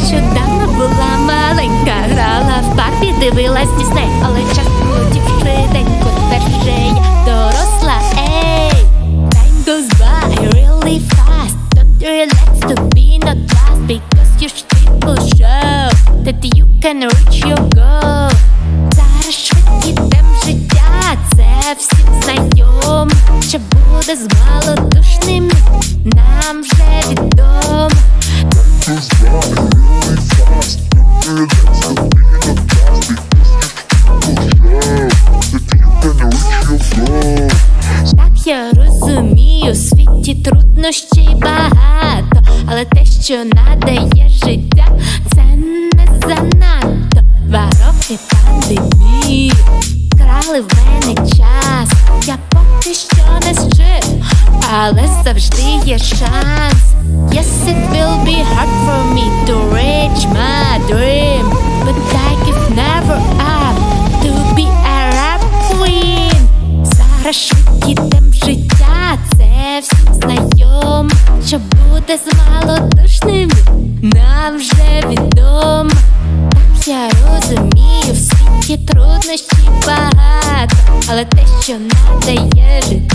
нещодавно була маленька, грала в парку, дивилась Дісней, але час полетів швиденько, тепер вже я доросла, ей. Time goes by really fast, don't relax to be not last, because your people show that you can reach your goal. Зараз швидкий темп життя, це всім знайомо, що буде з малодушними, нам вже відомо. Так, я розумію, у світі труднощів багато, але те, що надає життя, це не занадто. 2 роки пандемії крали в мене час, я поки що не зжив, але завжди є шанс. Yes, it will be hard for me to reach my dream, but I give never up to be a rap queen. Зараз швидкий темп життя, це всім знайомо, що буде з малодушними, нам вже відомо. Так, я розумію, в світі труднощів багато, але те, що надає життя,